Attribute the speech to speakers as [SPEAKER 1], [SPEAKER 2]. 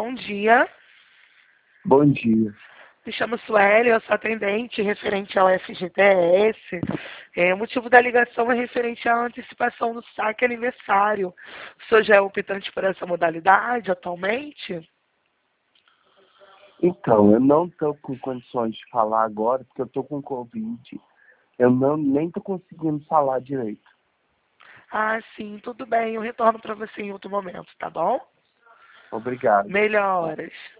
[SPEAKER 1] bom dia.
[SPEAKER 2] Bom dia.
[SPEAKER 1] Me chamo Sueli, eu sou atendente referente ao FGTS. O motivo da ligação é referente à antecipação do saque aniversário. O senhor já é optante por essa modalidade atualmente?
[SPEAKER 2] Então, eu não estou com condições de falar agora, porque eu estou com Covid. Nem estou conseguindo falar direito.
[SPEAKER 1] Ah, sim, tudo bem. Eu retorno para você em outro momento, tá bom?
[SPEAKER 2] Obrigado.
[SPEAKER 1] Melhoras.